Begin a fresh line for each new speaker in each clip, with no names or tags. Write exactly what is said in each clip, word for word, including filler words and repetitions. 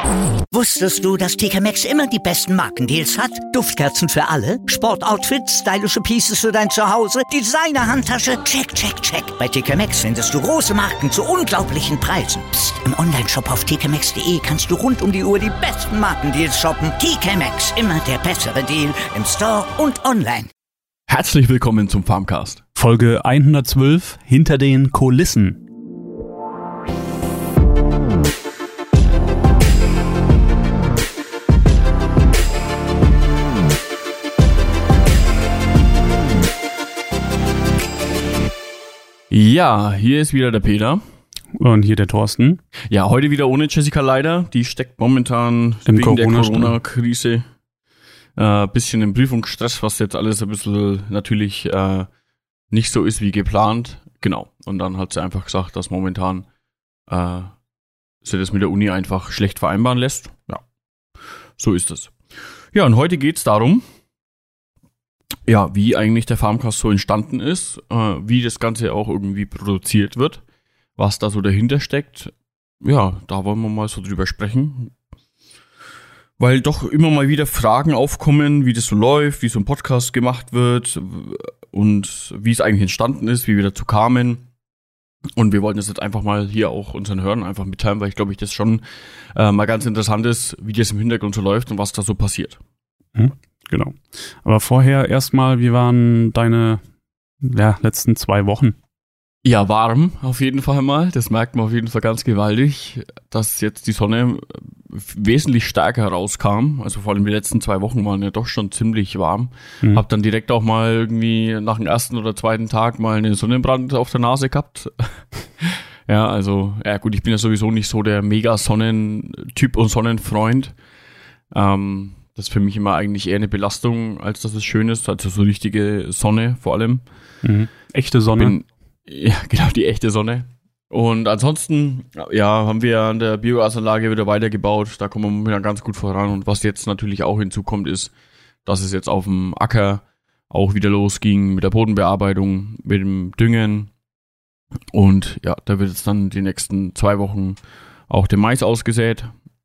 Wusstest du, dass T K Maxx immer die besten Markendeals hat? Duftkerzen für alle, Sportoutfits, stylische Pieces für dein Zuhause, Designer-Handtasche, check, check, check. Bei T K Maxx findest du große Marken zu unglaublichen Preisen. Psst. Im Onlineshop auf t k maxx punkt d e kannst du rund um die Uhr die besten Markendeals shoppen. T K Maxx, immer der bessere Deal im Store und online.
Herzlich willkommen zum Farmcast.
Folge hundertzwölf, hinter den Kulissen.
Ja, hier ist wieder der Peter.
Und hier der Thorsten.
Ja, heute wieder ohne Jessica leider. Die steckt momentan
Im
wegen
Corona
der Corona-Krise ein äh, bisschen im Prüfungsstress, was jetzt alles ein bisschen natürlich äh, nicht so ist wie geplant. Genau. Und dann hat sie einfach gesagt, dass momentan äh, sie das mit der Uni einfach schlecht vereinbaren lässt. Ja, so ist es. Ja, und heute geht's darum, ja, wie eigentlich der Farmcast so entstanden ist, äh, wie das Ganze auch irgendwie produziert wird, was da so dahinter steckt. Ja, da wollen wir mal so drüber sprechen. Weil doch immer mal wieder Fragen aufkommen, wie das so läuft, wie so ein Podcast gemacht wird und wie es eigentlich entstanden ist, wie wir dazu kamen. Und wir wollten das jetzt einfach mal hier auch unseren Hörern einfach mitteilen, weil ich glaube, ich das schon äh, mal ganz interessant ist, wie das im Hintergrund so läuft und was da so passiert.
Hm, genau. Aber vorher erstmal, wie waren deine ja, letzten zwei Wochen?
Ja, warm auf jeden Fall mal. Das merkt man auf jeden Fall ganz gewaltig, dass jetzt die Sonne wesentlich stärker herauskam. Also vor allem die letzten zwei Wochen waren ja doch schon ziemlich warm. Mhm. Hab dann direkt auch mal irgendwie nach dem ersten oder zweiten Tag mal einen Sonnenbrand auf der Nase gehabt. Ja, also, ja gut, ich bin ja sowieso nicht so der Mega-Sonnentyp und Sonnenfreund. Ähm, das ist für mich immer eigentlich eher eine Belastung, als dass es schön ist. Also so richtige Sonne vor allem.
Mhm. Echte Sonne.
Bin, ja, genau, die echte Sonne. Und ansonsten, ja, haben wir an der Biogasanlage wieder weitergebaut. Da kommen wir wieder ganz gut voran. Und was jetzt natürlich auch hinzukommt, ist, dass es jetzt auf dem Acker auch wieder losging mit der Bodenbearbeitung, mit dem Düngen. Und ja, da wird jetzt dann die nächsten zwei Wochen auch der Mais ausgesät.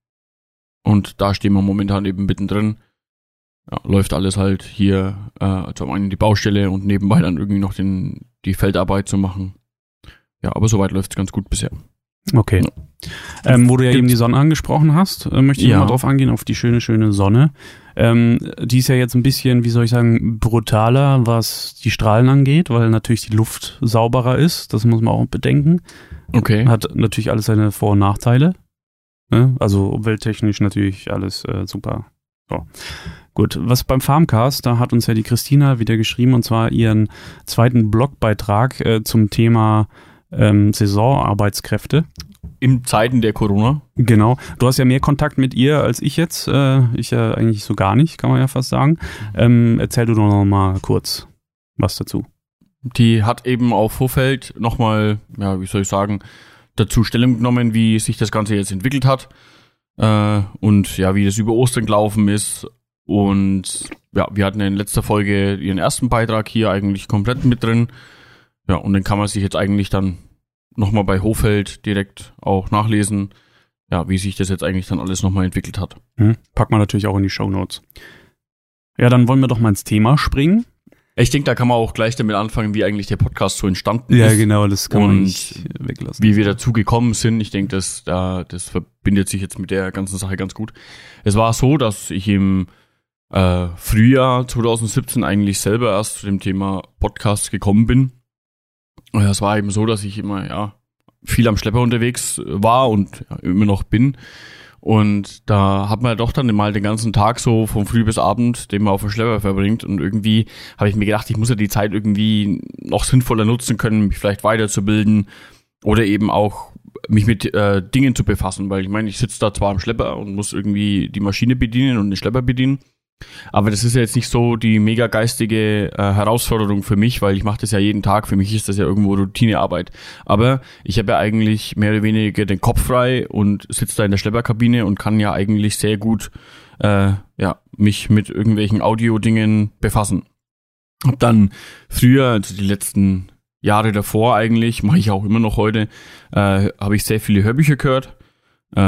Und da stehen wir momentan eben mittendrin. Ja, läuft alles halt hier äh, zum einen die Baustelle und nebenbei dann irgendwie noch den, die Feldarbeit zu machen. Ja, aber soweit läuft es ganz gut bisher.
Okay. Ja. Ähm, wo du ja
Gibt's?
eben die Sonne angesprochen hast, äh, möchte ich
Ja.
mal drauf angehen, auf die schöne, schöne Sonne. Ähm, die ist ja jetzt ein bisschen, wie soll ich sagen, brutaler, was die Strahlen angeht, weil natürlich die Luft sauberer ist. Das muss man auch bedenken.
Okay.
Hat natürlich alles seine Vor- und Nachteile. Ne? Also umwelttechnisch natürlich alles äh, super. So. Gut, was beim Farmcast, da hat uns ja die Christina wieder geschrieben, und zwar ihren zweiten Blogbeitrag äh, zum Thema ähm, Saisonarbeitskräfte.
In Zeiten der Corona.
Genau. Du hast ja mehr Kontakt mit ihr als ich jetzt. Äh, ich ja eigentlich so gar nicht, kann man ja fast sagen. Ähm, erzähl du doch noch mal kurz was dazu.
Die hat eben auf Hochfeld nochmal, ja, wie soll ich sagen, dazu Stellung genommen, wie sich das Ganze jetzt entwickelt hat. Äh, und ja, wie das über Ostern gelaufen ist. Und ja, wir hatten in letzter Folge ihren ersten Beitrag hier eigentlich komplett mit drin. Ja, und den kann man sich jetzt eigentlich dann nochmal bei Hochfeld direkt auch nachlesen, ja, wie sich das jetzt eigentlich dann alles nochmal entwickelt hat.
Hm. Packen wir natürlich auch in die Shownotes. Ja, dann wollen wir doch mal ins Thema springen.
Ich denke, da kann man auch gleich damit anfangen, wie eigentlich der Podcast so entstanden
Ja,
ist.
genau, das kann man
Und
nicht weglassen.
Wie wir dazu gekommen sind. Ich denke, das, da, das verbindet sich jetzt mit der ganzen Sache ganz gut. Es war so, dass ich im äh, Frühjahr zwanzig siebzehn eigentlich selber erst zu dem Thema Podcast gekommen bin. Und es war eben so, dass ich immer ja viel am Schlepper unterwegs war und ja, immer noch bin. Und da hat man ja doch dann mal den ganzen Tag so von früh bis Abend, den man auf dem Schlepper verbringt. Und irgendwie habe ich mir gedacht, ich muss ja die Zeit irgendwie noch sinnvoller nutzen können, mich vielleicht weiterzubilden oder eben auch mich mit äh, Dingen zu befassen. Weil ich meine, ich sitze da zwar am Schlepper und muss irgendwie die Maschine bedienen und den Schlepper bedienen. Aber das ist ja jetzt nicht so die mega geistige äh, Herausforderung für mich, weil ich mache das ja jeden Tag. Für mich ist das ja irgendwo Routinearbeit. Aber ich habe ja eigentlich mehr oder weniger den Kopf frei und sitze da in der Schlepperkabine und kann ja eigentlich sehr gut äh, ja mich mit irgendwelchen Audio-Dingen befassen. Hab dann früher, also die letzten Jahre davor eigentlich, mache ich auch immer noch heute, äh, habe ich sehr viele Hörbücher gehört. Äh,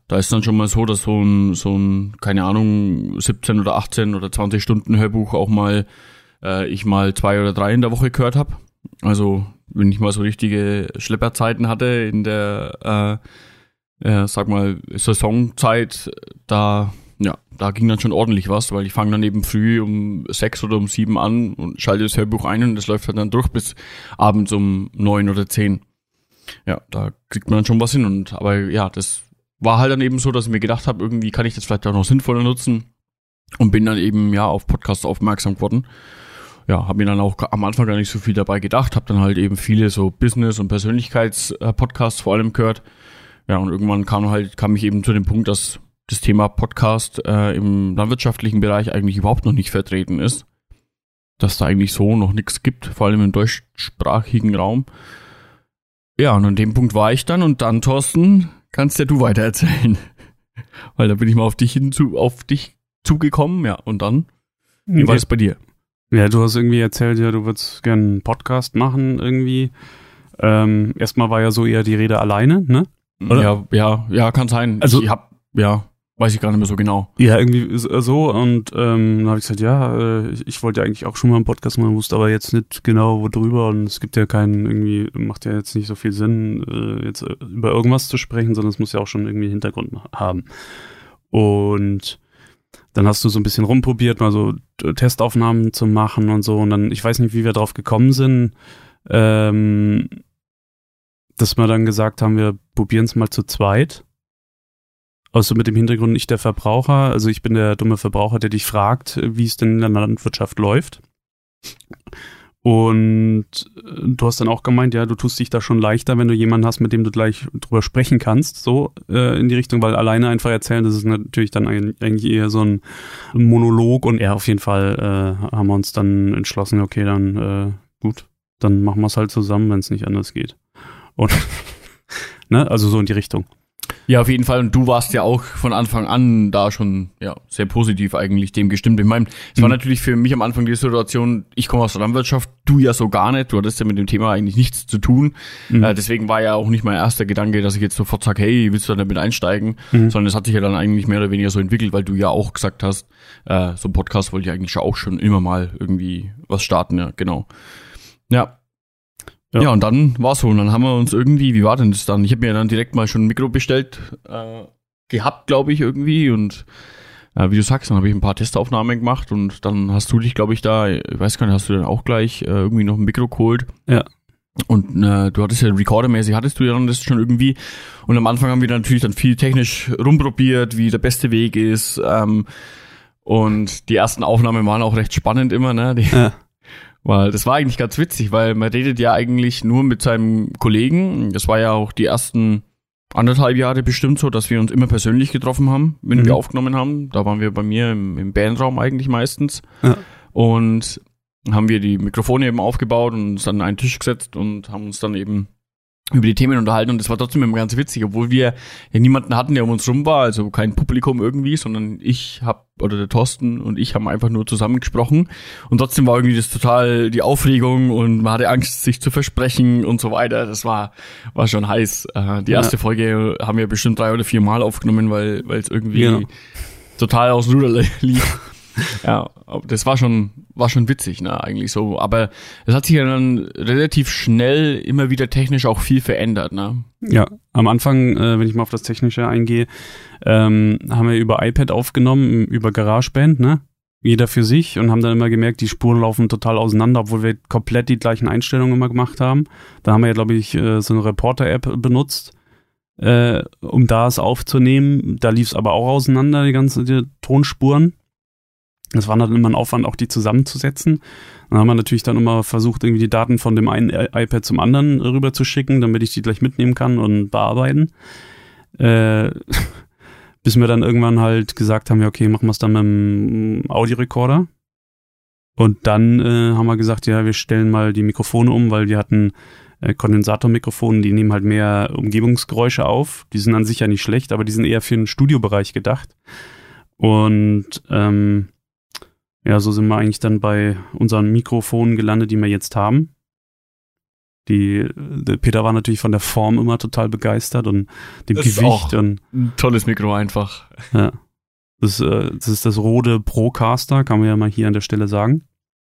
Da ist dann schon mal so, dass so ein, so ein, keine Ahnung, siebzehn oder achtzehn oder zwanzig Stunden Hörbuch auch mal, äh, ich mal zwei oder drei in der Woche gehört habe. Also, wenn ich mal so richtige Schlepperzeiten hatte in der, äh, äh, sag mal, Saisonzeit, da, ja, da ging dann schon ordentlich was, weil ich fange dann eben früh um sechs oder um sieben an und schalte das Hörbuch ein und das läuft halt dann durch bis abends um neun oder zehn. Ja, da kriegt man dann schon was hin und, aber ja, das war halt dann eben so, dass ich mir gedacht habe, irgendwie kann ich das vielleicht auch noch sinnvoller nutzen und bin dann eben ja auf Podcasts aufmerksam geworden. Ja, habe mir dann auch am Anfang gar nicht so viel dabei gedacht, habe dann halt eben viele so Business- und Persönlichkeits-Podcasts vor allem gehört. Ja, und irgendwann kam halt kam ich eben zu dem Punkt, dass das Thema Podcast äh, im landwirtschaftlichen Bereich eigentlich überhaupt noch nicht vertreten ist. Dass da eigentlich so noch nichts gibt, vor allem im deutschsprachigen Raum. Ja, und an dem Punkt war ich dann und dann, Thorsten, kannst ja du weiter erzählen. Weil da bin ich mal auf dich hinzu, auf dich zugekommen, ja, und dann, wie war es bei dir?
Ja, du hast irgendwie erzählt, ja, du würdest gerne einen Podcast machen irgendwie. Ähm, erstmal war ja so eher die Rede alleine, ne? Oder?
Ja, ja, ja, kann sein.
Also,
ich hab, ja, weiß ich gar nicht mehr so genau.
Ja, irgendwie so und ähm, dann habe ich gesagt, ja, äh, ich, ich wollte ja eigentlich auch schon mal einen Podcast machen, wusste aber jetzt nicht genau worüber und es gibt ja keinen, irgendwie macht ja jetzt nicht so viel Sinn, äh, jetzt über irgendwas zu sprechen, sondern es muss ja auch schon irgendwie einen Hintergrund haben. Und dann hast du so ein bisschen rumprobiert, mal so Testaufnahmen zu machen und so und dann, ich weiß nicht, wie wir drauf gekommen sind, ähm, dass wir dann gesagt haben, wir probieren es mal zu zweit. Also mit dem Hintergrund, ich der Verbraucher, also ich bin der dumme Verbraucher, der dich fragt, wie es denn in der Landwirtschaft läuft. Und du hast dann auch gemeint, ja, du tust dich da schon leichter, wenn du jemanden hast, mit dem du gleich drüber sprechen kannst, so äh, in die Richtung, weil alleine einfach erzählen, das ist natürlich dann eigentlich eher so ein Monolog und ja, auf jeden Fall äh, haben wir uns dann entschlossen, okay, dann äh, gut, dann machen wir es halt zusammen, wenn es nicht anders geht. Und ne, also so in die Richtung.
Ja, auf jeden Fall. Und du warst ja auch von Anfang an da schon ja sehr positiv eigentlich dem gestimmt. Ich meine, es war mhm. natürlich für mich am Anfang die Situation, ich komme aus der Landwirtschaft, du ja so gar nicht. Du hattest ja mit dem Thema eigentlich nichts zu tun. Mhm. Äh, deswegen war ja auch nicht mein erster Gedanke, dass ich jetzt sofort sage, hey, willst du da damit einsteigen? Mhm. Sondern es hat sich ja dann eigentlich mehr oder weniger so entwickelt, weil du ja auch gesagt hast, äh, so ein Podcast wollte ich eigentlich auch schon immer mal irgendwie was starten. Ja, genau. Ja. Ja. ja, und dann war's so. Und dann haben wir uns irgendwie, wie war denn das dann? Ich habe mir dann direkt mal schon ein Mikro bestellt, äh, gehabt, glaube ich, irgendwie. Und äh, wie du sagst, dann habe ich ein paar Testaufnahmen gemacht und dann hast du dich, glaube ich, da, ich weiß gar nicht, hast du dann auch gleich äh, irgendwie noch ein Mikro geholt.
Ja.
Und äh, du hattest ja recordermäßig, hattest du ja dann das schon irgendwie. Und am Anfang haben wir dann natürlich dann viel technisch rumprobiert, wie der beste Weg ist. Ähm, und die ersten Aufnahmen waren auch recht spannend immer, ne? Die, ja. Weil das war eigentlich ganz witzig, weil man redet ja eigentlich nur mit seinem Kollegen. Das war ja auch die ersten anderthalb Jahre bestimmt so, dass wir uns immer persönlich getroffen haben, wenn mhm. wir aufgenommen haben. Da waren wir bei mir im, im Bandraum eigentlich meistens. Ja. Und haben wir die Mikrofone eben aufgebaut und uns dann an einen Tisch gesetzt und haben uns dann eben über die Themen unterhalten und das war trotzdem immer ganz witzig, obwohl wir ja niemanden hatten, der um uns rum war, also kein Publikum irgendwie, sondern ich hab, oder der Thorsten und ich haben einfach nur zusammen gesprochen und trotzdem war irgendwie das total die Aufregung und man hatte Angst, sich zu versprechen und so weiter, das war war schon heiß. Die erste ja. Folge haben wir bestimmt drei oder vier Mal aufgenommen, weil weil es irgendwie ja. total aus dem Ruder lief. Ja, das war schon, war schon witzig, ne, eigentlich so. Aber es hat sich ja dann relativ schnell immer wieder technisch auch viel verändert, ne?
Ja, am Anfang, äh, wenn ich mal auf das Technische eingehe, ähm, haben wir über iPad aufgenommen, über GarageBand, ne? Jeder für sich und haben dann immer gemerkt, die Spuren laufen total auseinander, obwohl wir komplett die gleichen Einstellungen immer gemacht haben. Da haben wir ja, glaube ich, äh, so eine Reporter-App benutzt, äh, um das aufzunehmen. Da lief es aber auch auseinander, die ganzen die Tonspuren. Das war dann immer ein Aufwand, auch die zusammenzusetzen. Dann haben wir natürlich dann immer versucht, irgendwie die Daten von dem einen iPad zum anderen rüber zu schicken, damit ich die gleich mitnehmen kann und bearbeiten. Äh, bis wir dann irgendwann halt gesagt haben, ja okay, machen wir es dann mit dem Audiorekorder. Und dann äh, haben wir gesagt, ja, wir stellen mal die Mikrofone um, weil wir hatten äh, Kondensatormikrofone, die nehmen halt mehr Umgebungsgeräusche auf. Die sind an sich ja nicht schlecht, aber die sind eher für den Studiobereich gedacht. Und ähm, ja, so sind wir eigentlich dann bei unseren Mikrofonen gelandet, die wir jetzt haben. Die, der Peter war natürlich von der Form immer total begeistert und dem
Das
Gewicht.
ist auch
und
ein tolles Mikro einfach.
ja. Das, äh, das ist das Rode Procaster, kann man ja mal hier an der Stelle sagen.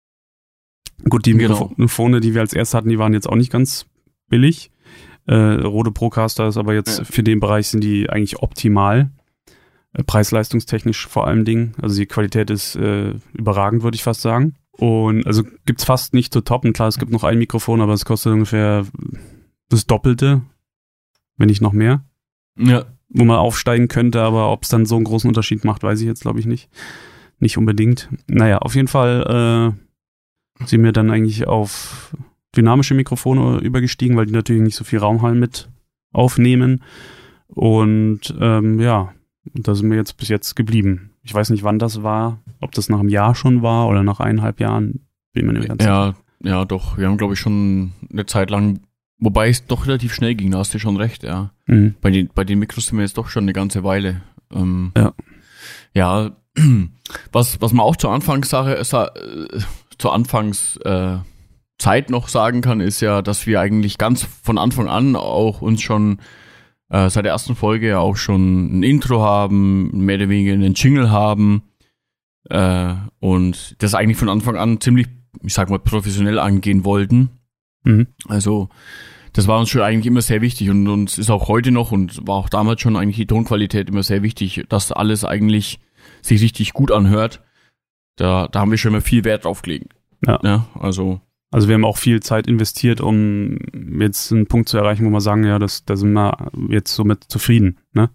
Gut, die
Genau.
Mikrofone, die wir als erst hatten, die waren jetzt auch nicht ganz billig. Äh, Rode Procaster ist aber jetzt
Ja.
für den Bereich sind die eigentlich optimal. Äh, preis-leistungstechnisch vor allem Dingen. Also die Qualität ist äh, überragend, würde ich fast sagen. Und also gibt's fast nicht zu toppen. Klar, es gibt noch ein Mikrofon, aber es kostet ungefähr das Doppelte, wenn nicht noch mehr.
Ja.
Wo man aufsteigen könnte, aber ob es dann so einen großen Unterschied macht, weiß ich jetzt, glaube ich, nicht. Nicht unbedingt. Naja, auf jeden Fall äh, sind wir dann eigentlich auf dynamische Mikrofone übergestiegen, weil die natürlich nicht so viel Raumhall mit aufnehmen. Und ähm, ja, da sind wir jetzt bis jetzt geblieben. Ich weiß nicht, wann das war, ob das nach einem Jahr schon war oder nach eineinhalb Jahren. Bin mir nicht ganz
Ja, ja, doch. Wir haben, glaube ich, schon eine Zeit lang, wobei es doch relativ schnell ging, da hast du schon recht, ja.
Mhm.
Bei den, bei den Mikros sind wir jetzt doch schon eine ganze Weile. Ähm,
Ja.
Ja, was, was man auch zur Anfangssache, sa- äh, zur Anfangs, äh, Zeit noch sagen kann, ist ja, dass wir eigentlich ganz von Anfang an auch uns schon äh, seit der ersten Folge ja auch schon ein Intro haben, mehr oder weniger einen Jingle haben äh, und das eigentlich von Anfang an ziemlich, ich sag mal, professionell angehen wollten.
Mhm.
Also das war uns schon eigentlich immer sehr wichtig und uns ist auch heute noch und war auch damals schon eigentlich die Tonqualität immer sehr wichtig, dass alles eigentlich sich richtig gut anhört. Da, da haben wir schon immer viel Wert drauf gelegt.
Ja.
Ja, also
Also wir haben auch viel Zeit investiert, um jetzt einen Punkt zu erreichen, wo wir sagen, ja, das, da sind wir jetzt somit zufrieden, ne?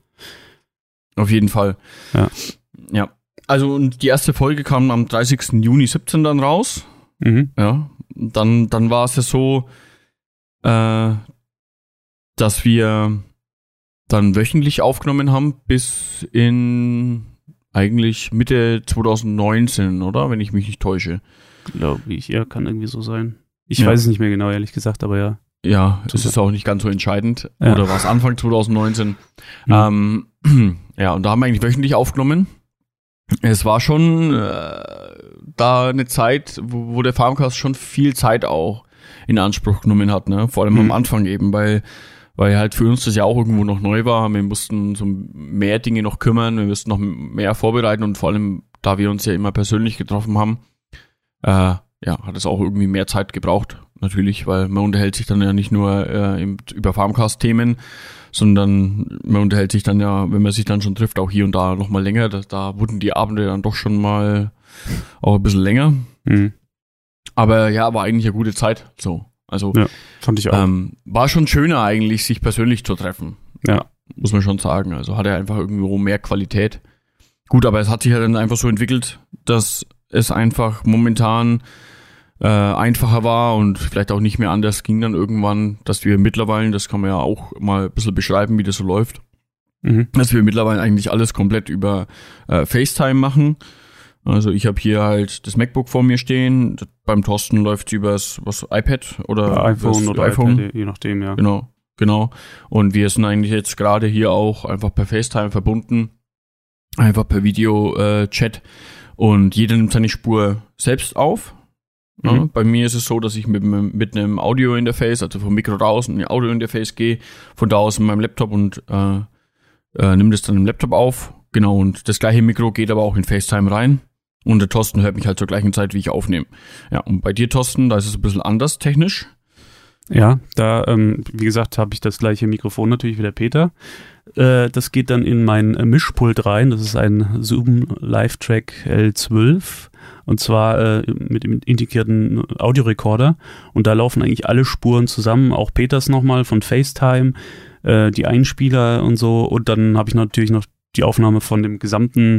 auf jeden Fall.
Ja.
Ja. Also und die erste Folge kam am dreißigsten Juni siebzehn dann raus.
Mhm.
Ja. Dann, dann war es ja so, äh, dass wir dann wöchentlich aufgenommen haben bis in eigentlich Mitte zwanzig neunzehn, oder? Wenn ich mich nicht täusche.
Glaube ich, ja, kann irgendwie so sein. Ich
Ja.
weiß es nicht mehr genau, ehrlich gesagt, aber ja.
Ja, das
Super.
ist auch nicht ganz so entscheidend.
Ja.
Oder war es Anfang zwanzig neunzehn?
Mhm.
Ähm, ja, und da haben wir eigentlich wöchentlich aufgenommen. Es war schon äh, da eine Zeit, wo, wo der Farmcast schon viel Zeit auch in Anspruch genommen hat, ne? Vor allem
Mhm.
am Anfang eben, weil weil halt für uns das ja auch irgendwo noch neu war. Wir mussten so mehr Dinge noch kümmern, wir mussten noch mehr vorbereiten und vor allem, da wir uns ja immer persönlich getroffen haben, äh, ja, hat es auch irgendwie mehr Zeit gebraucht, natürlich, weil man unterhält sich dann ja nicht nur äh, im, über Farmcast-Themen, sondern man unterhält sich dann ja, wenn man sich dann schon trifft, auch hier und da noch mal länger. Da, da wurden die Abende dann doch schon mal auch ein bisschen länger.
Mhm.
Aber ja, war eigentlich eine gute Zeit, so. Also,
Ja, fand ich auch.
ähm, war schon schöner eigentlich, sich persönlich zu treffen.
Ja.
Muss man schon sagen. Also hat er einfach irgendwo mehr Qualität. Gut, aber es hat sich ja dann einfach so entwickelt, dass es einfach momentan äh, einfacher war und vielleicht auch nicht mehr anders ging dann irgendwann, dass wir mittlerweile, das kann man ja auch mal ein bisschen beschreiben, wie das so läuft,
Mhm.
dass wir mittlerweile eigentlich alles komplett über äh, FaceTime machen. Also ich habe hier halt das MacBook vor mir stehen, beim Thorsten läuft es übers was, iPad oder
Ja, iPhone
übers
oder
iPhone.
iPad, je nachdem, ja.
Genau, genau. Und wir sind eigentlich jetzt gerade hier auch einfach per FaceTime verbunden, einfach per Video-Chat und jeder nimmt seine Spur selbst auf. Ja,
Mhm.
bei mir ist es so, dass ich mit, mit einem Audio-Interface, also vom Mikro raus in ein Audio-Interface gehe, von da aus in meinem Laptop und äh, äh, nimm das dann im Laptop auf. Genau, und das gleiche Mikro geht aber auch in FaceTime rein. Und der Thorsten hört mich halt zur gleichen Zeit, wie ich aufnehme. Ja, und bei dir, Thorsten, da ist es ein bisschen anders technisch.
Ja, da, ähm, wie gesagt, habe ich das gleiche Mikrofon natürlich wie der Peter. Äh, das geht dann in mein äh, Mischpult rein. Das ist ein Zoom Live-Track L zwölf. Und zwar äh, mit dem integrierten Audiorekorder. Und da laufen eigentlich alle Spuren zusammen. Auch Peters nochmal von FaceTime, äh, die Einspieler und so. Und dann habe ich natürlich noch die Aufnahme von dem gesamten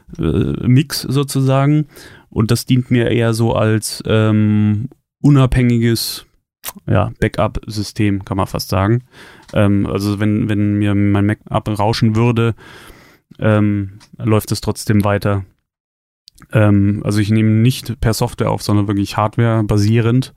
äh, Mix sozusagen. Und das dient mir eher so als ähm, unabhängiges ja, Backup-System, kann man fast sagen. Ähm, also wenn, wenn mir mein Mac abrauschen würde, ähm, läuft es trotzdem weiter. Ähm, also ich nehme nicht per Software auf, sondern wirklich Hardware-basierend.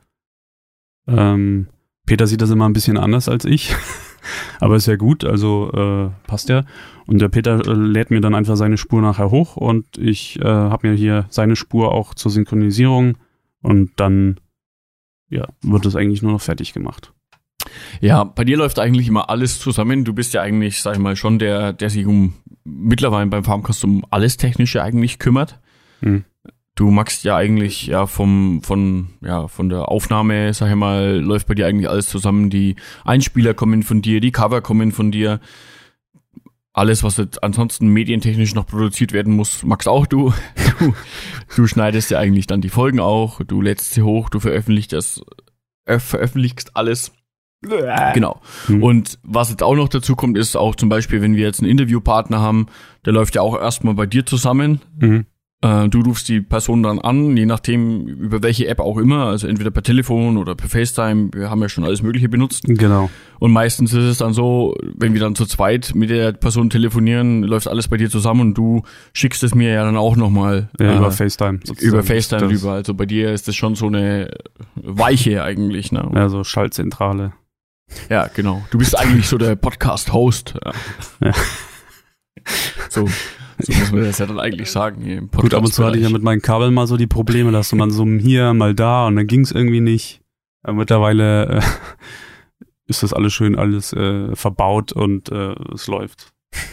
Ähm, Peter sieht das immer ein bisschen anders als ich. Aber ist ja gut, also äh, passt ja. Und der Peter äh, lädt mir dann einfach seine Spur nachher hoch und ich äh, habe mir hier seine Spur auch zur Synchronisierung und dann ja, wird das eigentlich nur noch fertig gemacht.
Ja, bei dir läuft eigentlich immer alles zusammen. Du bist ja eigentlich, sag ich mal, schon der, der sich um mittlerweile beim Farmcast um alles Technische eigentlich kümmert. Hm. Du magst ja eigentlich ja vom von ja von der Aufnahme, sag ich mal, läuft bei dir eigentlich alles zusammen. Die Einspieler kommen von dir, die Cover kommen von dir. Alles, was jetzt ansonsten medientechnisch noch produziert werden muss, magst auch du. Du, du schneidest ja eigentlich dann die Folgen auch, du lädst sie hoch, du veröffentlichst das, äh, veröffentlichst alles. Genau. Mhm. Und was jetzt auch noch dazu kommt, ist auch zum Beispiel, wenn wir jetzt einen Interviewpartner haben, der läuft ja auch erstmal bei dir zusammen. Mhm. Äh, du rufst die Person dann an, je nachdem über welche App auch immer, also entweder per Telefon oder per FaceTime, wir haben ja schon alles Mögliche benutzt.
Genau.
Und meistens ist es dann so, wenn wir dann zu zweit mit der Person telefonieren, läuft alles bei dir zusammen und du schickst es mir ja dann auch nochmal
ja,
äh,
über FaceTime. Sozusagen.
Über FaceTime das rüber. Also bei dir ist das schon so eine Weiche eigentlich. Ne?
Ja, so Schaltzentrale.
Ja, genau. Du bist eigentlich so der Podcast-Host. Ja. Ja. So, so muss man das ja dann eigentlich sagen. Hier im
Gut, ab und zu hatte ich ja mit meinen Kabeln mal so die Probleme, dass man so hier, mal da und dann ging es irgendwie nicht. Aber mittlerweile äh, ist das alles schön, alles äh, verbaut und äh, es läuft.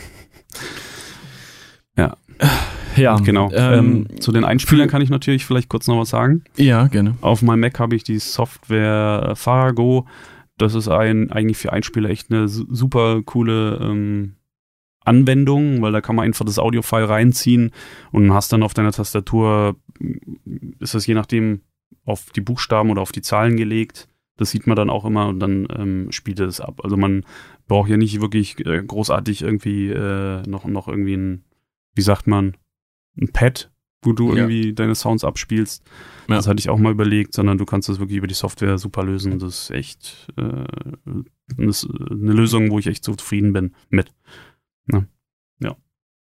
Ja.
Ja,
genau. Ähm, ähm, zu den Einspielern kann ich natürlich vielleicht kurz noch was sagen.
Ja, gerne.
Auf meinem Mac habe ich die Software Farago. Das ist ein eigentlich für Einspieler echt eine super coole ähm, Anwendung, weil da kann man einfach das Audio-File reinziehen und hast dann auf deiner Tastatur, ist das je nachdem auf die Buchstaben oder auf die Zahlen gelegt. Das sieht man dann auch immer und dann ähm, spielt es ab. Also man braucht ja nicht wirklich äh, großartig irgendwie äh, noch, noch irgendwie ein, wie sagt man, ein Pad, wo du ja. irgendwie deine Sounds abspielst. Ja. Das hatte ich auch mal überlegt, sondern du kannst das wirklich über die Software super lösen. Das ist echt äh, das ist eine Lösung, wo ich echt so zufrieden bin mit. Ja. ja.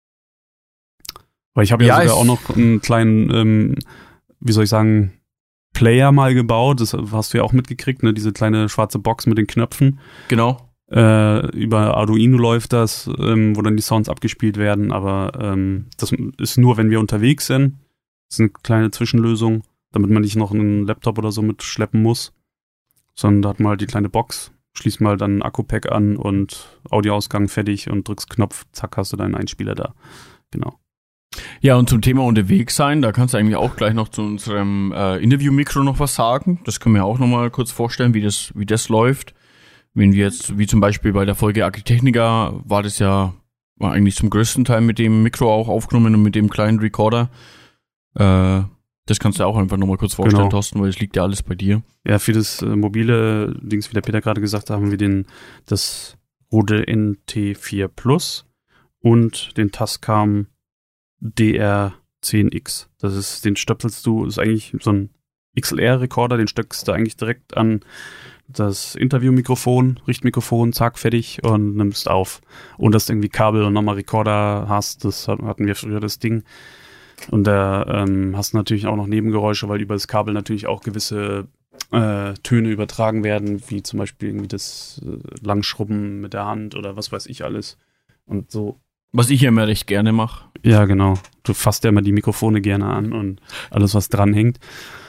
Weil ich habe ja, ja sogar auch noch einen kleinen, ähm, wie soll ich sagen, Player mal gebaut. Das hast du ja auch mitgekriegt, ne? Diese kleine schwarze Box mit den Knöpfen.
Genau.
Äh, über Arduino läuft das, ähm, wo dann die Sounds abgespielt werden, aber ähm, das ist nur, wenn wir unterwegs sind. Das ist eine kleine Zwischenlösung, damit man nicht noch einen Laptop oder so mitschleppen muss, sondern da hat man halt die kleine Box, schließt mal dann ein Akku-Pack an und Audioausgang fertig und drückst Knopf, zack, hast du deinen Einspieler da. Genau.
Ja, und zum Thema unterwegs sein, da kannst du eigentlich auch gleich noch zu unserem äh, Interview-Mikro noch was sagen. Das können wir auch noch mal kurz vorstellen, wie das, wie das läuft. Wenn wir jetzt, wie zum Beispiel bei der Folge Agritechnica, war das ja, war eigentlich zum größten Teil mit dem Mikro auch aufgenommen und mit dem kleinen Recorder. Äh, das kannst du auch einfach nochmal kurz vorstellen, genau. Thorsten, weil es liegt ja alles bei dir.
Ja, für das äh, mobile Dings, wie der Peter gerade gesagt hat, haben wir den, das Rode N T vier Plus und den Tascam D R zehn X. Das ist, den stöpselst du, ist eigentlich so ein X L R-Recorder, den stöckst du eigentlich direkt an das Interviewmikrofon, Richtmikrofon, zack, fertig und nimmst auf. Und dass du irgendwie Kabel und nochmal Recorder hast, das hatten wir früher das Ding. Und da ähm, hast du natürlich auch noch Nebengeräusche, weil über das Kabel natürlich auch gewisse äh, Töne übertragen werden, wie zum Beispiel irgendwie das äh, Langschrubben mit der Hand oder was weiß ich alles. Und so.
Was ich ja immer recht gerne mache.
Ja, genau. Du fasst ja immer die Mikrofone gerne an und alles, was dran hängt.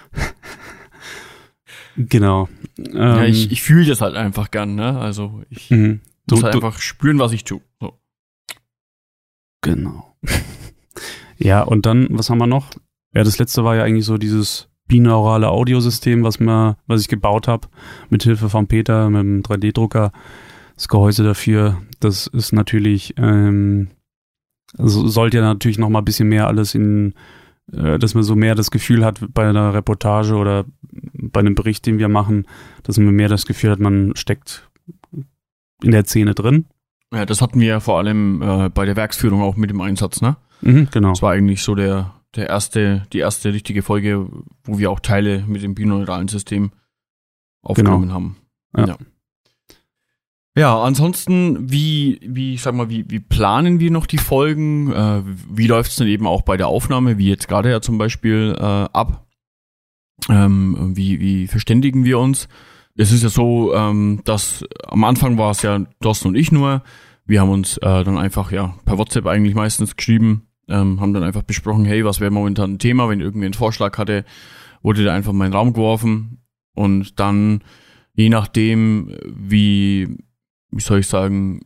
Genau. Ähm,
ja, ich, ich fühle das halt einfach gern, ne? Also ich mhm. du, muss halt du, einfach spüren, was ich tue. So.
Genau. Ja, und dann, was haben wir noch? Ja, das letzte war ja eigentlich so dieses binaurale Audiosystem, was mir, was ich gebaut habe, mit Hilfe von Peter, mit dem drei D Drucker. Das Gehäuse dafür, das ist natürlich, ähm, also sollte ja natürlich noch mal ein bisschen mehr alles in, äh, dass man so mehr das Gefühl hat bei einer Reportage oder bei einem Bericht, den wir machen, dass man mehr das Gefühl hat, man steckt in der Szene drin.
Ja, das hatten wir ja vor allem äh, bei der Werksführung auch mit dem Einsatz, ne?
Mhm, genau.
Das war eigentlich so der, der erste, die erste richtige Folge, wo wir auch Teile mit dem binauralen System aufgenommen genau. haben.
Ja. ja.
Ja, ansonsten, wie, wie, sag mal, wie, wie planen wir noch die Folgen? Äh, wie läuft es denn eben auch bei der Aufnahme, wie jetzt gerade ja zum Beispiel äh, ab? Ähm, wie, wie verständigen wir uns? Es ist ja so, ähm, dass am Anfang war es ja Thorsten und ich nur. Wir haben uns äh, dann einfach ja per WhatsApp eigentlich meistens geschrieben, ähm, haben dann einfach besprochen, hey, was wäre momentan ein Thema? Wenn irgendwer einen Vorschlag hatte, wurde der einfach in meinen Raum geworfen. und dann, je nachdem, wie, wie soll ich sagen,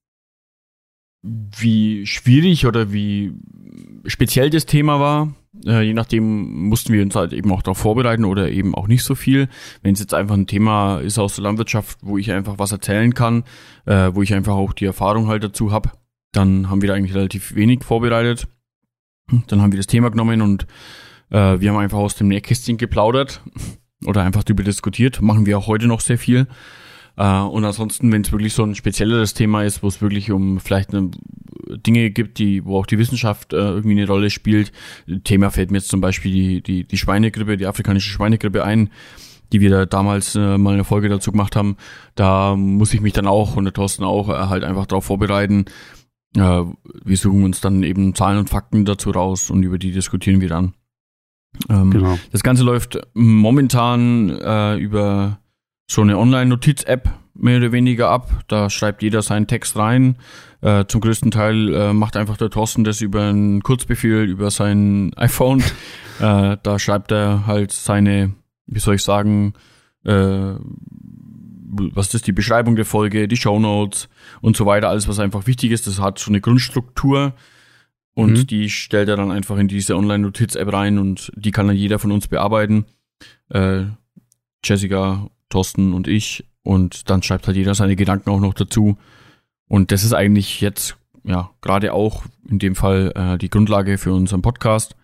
wie schwierig oder wie speziell das Thema war, äh, je nachdem mussten wir uns halt eben auch darauf vorbereiten oder eben auch nicht so viel. Wenn es jetzt einfach ein Thema ist aus der Landwirtschaft, wo ich einfach was erzählen kann, äh, wo ich einfach auch die Erfahrung halt dazu habe, dann haben wir da eigentlich relativ wenig vorbereitet. Dann haben wir das Thema genommen und äh, wir haben einfach aus dem Nähkästchen geplaudert oder einfach darüber diskutiert. Machen wir auch heute noch sehr viel. Uh, und ansonsten, wenn es wirklich so ein spezielleres Thema ist, wo es wirklich um vielleicht eine, Dinge gibt, die, wo auch die Wissenschaft äh, irgendwie eine Rolle spielt. Thema fällt mir jetzt zum Beispiel die, die, die Schweinegrippe, die afrikanische Schweinegrippe ein, die wir da damals äh, mal eine Folge dazu gemacht haben. Da muss ich mich dann auch und der Thorsten auch äh, halt einfach darauf vorbereiten. Äh, wir suchen uns dann eben Zahlen und Fakten dazu raus und über die diskutieren wir dann. Ähm, genau. Das Ganze läuft momentan äh, über so eine Online-Notiz-App mehr oder weniger ab. Da schreibt jeder seinen Text rein. Äh, zum größten Teil äh, macht einfach der Thorsten das über einen Kurzbefehl, über sein iPhone. äh, da schreibt er halt seine, wie soll ich sagen, äh, was ist die Beschreibung der Folge, die Shownotes und so weiter. Alles, was einfach wichtig ist. Das hat so eine Grundstruktur und mhm. die stellt er dann einfach in diese Online-Notiz-App rein und die kann dann jeder von uns bearbeiten. Äh, Jessica, Thorsten und ich, und dann schreibt halt jeder seine Gedanken auch noch dazu. Und das ist eigentlich jetzt, ja, gerade auch in dem Fall äh, die Grundlage für unseren Podcast,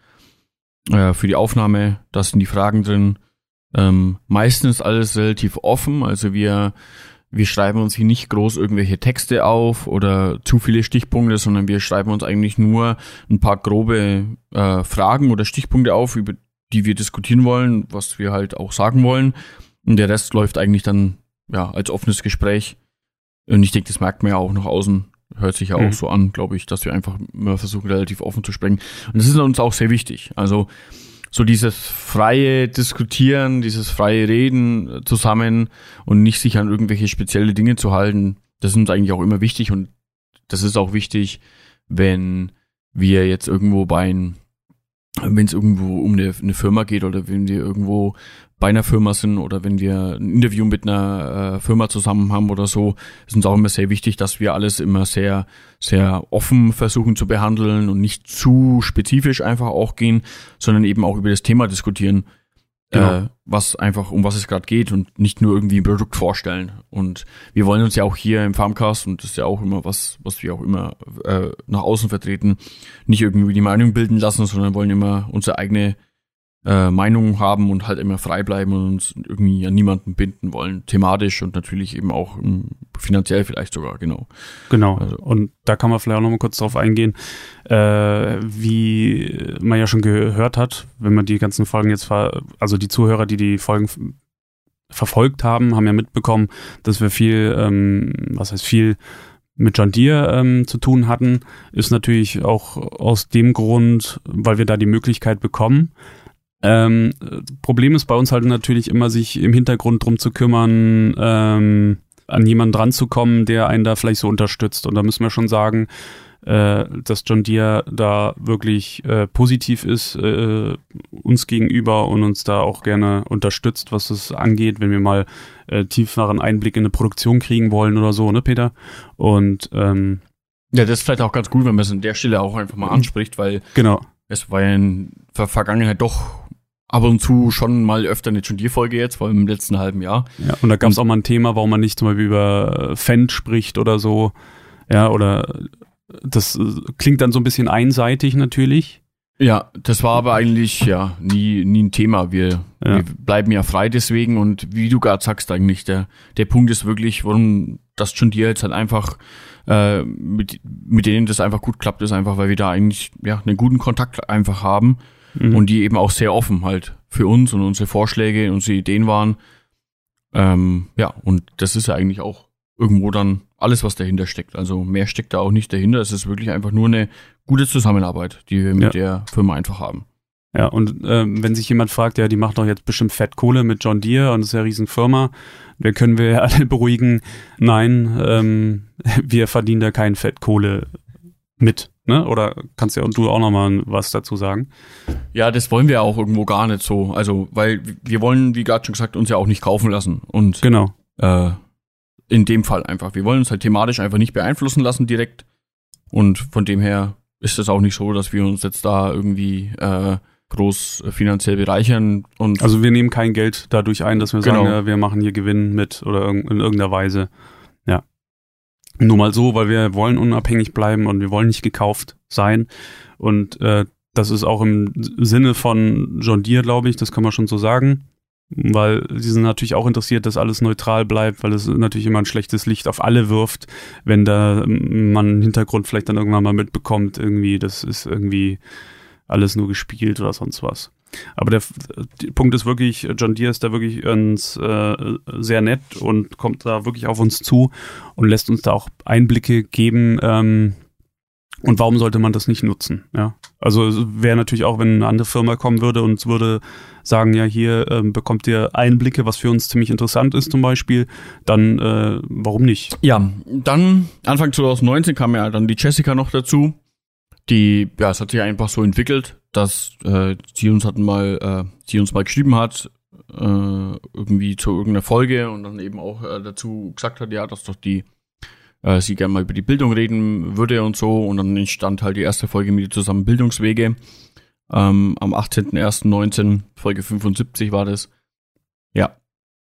äh, für die Aufnahme. Da sind die Fragen drin. Ähm, meistens alles relativ offen, also wir, wir schreiben uns hier nicht groß irgendwelche Texte auf oder zu viele Stichpunkte, sondern wir schreiben uns eigentlich nur ein paar grobe äh, Fragen oder Stichpunkte auf, über die wir diskutieren wollen, was wir halt auch sagen wollen. Und der Rest läuft eigentlich dann ja als offenes Gespräch. Und ich denke, das merkt man ja auch nach außen. Hört sich ja mhm. auch so an, glaube ich, dass wir einfach immer versuchen, relativ offen zu sprechen. Und das ist uns auch sehr wichtig. Also so dieses freie Diskutieren, dieses freie Reden zusammen und nicht sich an irgendwelche spezielle Dinge zu halten, das ist uns eigentlich auch immer wichtig. Und das ist auch wichtig, wenn wir jetzt irgendwo bei ein wenn es irgendwo um eine, eine Firma geht oder wenn wir irgendwo bei einer Firma sind oder wenn wir ein Interview mit einer äh, Firma zusammen haben oder so, ist uns auch immer sehr wichtig, dass wir alles immer sehr, sehr offen versuchen zu behandeln und nicht zu spezifisch einfach auch gehen, sondern eben auch über das Thema diskutieren, genau. äh, was einfach, um was es gerade geht und nicht nur irgendwie ein Produkt vorstellen. Und wir wollen uns ja auch hier im Farmcast, und das ist ja auch immer was, was wir auch immer äh, nach außen vertreten, nicht irgendwie die Meinung bilden lassen, sondern wollen immer unsere eigene äh, Meinung haben und halt immer frei bleiben und uns irgendwie an niemanden binden wollen, thematisch und natürlich eben auch um, finanziell vielleicht sogar, genau.
Genau, also. Und da kann man vielleicht auch noch mal kurz drauf eingehen, äh, wie man ja schon gehört hat, wenn man die ganzen Folgen jetzt, ver- also die Zuhörer, die die Folgen f- verfolgt haben, haben ja mitbekommen, dass wir viel, ähm, was heißt viel, mit John Deere ähm, zu tun hatten, ist natürlich auch aus dem Grund, weil wir da die Möglichkeit bekommen. Ähm, Problem ist bei uns halt natürlich immer, sich im Hintergrund drum zu kümmern, ähm, an jemanden dran zu kommen, der einen da vielleicht so unterstützt. Und da müssen wir schon sagen, äh, dass John Deere da wirklich äh, positiv ist äh, uns gegenüber und uns da auch gerne unterstützt, was das angeht, wenn wir mal äh, tieferen Einblick in eine Produktion kriegen wollen oder so, ne, Peter? Und ähm,
ja, das ist vielleicht auch ganz gut, wenn man es an der Stelle auch einfach mal anspricht, weil
genau.
Es war ja in der Vergangenheit doch ab und zu schon mal öfter eine John Deere-Folge jetzt, vor allem im letzten halben Jahr.
Ja, und da gab es auch mal ein Thema, warum man nicht zum Beispiel über Fendt spricht oder so. Ja, oder das klingt dann so ein bisschen einseitig natürlich.
Ja, das war aber eigentlich ja nie nie ein Thema. Wir,
ja.
wir bleiben ja frei deswegen und wie du gerade sagst eigentlich, der der Punkt ist wirklich, warum das John Deere jetzt halt einfach äh, mit mit denen das einfach gut klappt, ist einfach, weil wir da eigentlich ja einen guten Kontakt einfach haben. Mhm. Und die eben auch sehr offen halt für uns und unsere Vorschläge, unsere Ideen waren. Ähm, ja, und das ist ja eigentlich auch irgendwo dann alles, was dahinter steckt. Also mehr steckt da auch nicht dahinter. Es ist wirklich einfach nur eine gute Zusammenarbeit, die wir mit ja. der Firma einfach haben.
Ja, und ähm, wenn sich jemand fragt, ja, die macht doch jetzt bestimmt Fettkohle mit John Deere und das ist ja eine Riesenfirma, da können wir ja alle beruhigen, nein, ähm, wir verdienen da kein Fettkohle mit, ne? Oder kannst ja und du auch nochmal was dazu sagen?
Ja, das wollen wir auch irgendwo gar nicht so. Also, weil wir wollen, wie gerade schon gesagt, uns ja auch nicht kaufen lassen. Und
genau.
Äh, in dem Fall einfach. Wir wollen uns halt thematisch einfach nicht beeinflussen lassen direkt. Und von dem her ist es auch nicht so, dass wir uns jetzt da irgendwie äh, groß finanziell bereichern. Und
also wir nehmen kein Geld dadurch ein, dass wir
genau.
sagen, ja, wir machen hier Gewinn mit oder in irgendeiner Weise. Ja. Nur mal so, weil wir wollen unabhängig bleiben und wir wollen nicht gekauft sein. Und äh, das ist auch im Sinne von John Deere, glaube ich, das kann man schon so sagen. Weil sie sind natürlich auch interessiert, dass alles neutral bleibt, weil es natürlich immer ein schlechtes Licht auf alle wirft, wenn da man einen Hintergrund vielleicht dann irgendwann mal mitbekommt, irgendwie, das ist irgendwie alles nur gespielt oder sonst was. Aber der, der Punkt ist wirklich, John Deere ist da wirklich uns äh, sehr nett und kommt da wirklich auf uns zu und lässt uns da auch Einblicke geben. Ähm, und warum sollte man das nicht nutzen? Ja, also es wäre natürlich auch, wenn eine andere Firma kommen würde und würde sagen, ja, hier ähm, bekommt ihr Einblicke, was für uns ziemlich interessant ist zum Beispiel, dann äh, warum nicht?
Ja, dann Anfang zwanzig neunzehn kam ja dann die Jessica noch dazu. Die, ja, es hat sich einfach so entwickelt, dass äh, sie uns hatten mal, äh, sie uns mal geschrieben hat, äh, irgendwie zu irgendeiner Folge und dann eben auch äh, dazu gesagt hat, ja, dass doch die äh, sie gerne mal über die Bildung reden würde und so. Und dann entstand halt die erste Folge mit ihr zusammen, Bildungswege. Ähm, am achtzehnten ersten neunzehn, Folge fünfundsiebzig war das. Ja.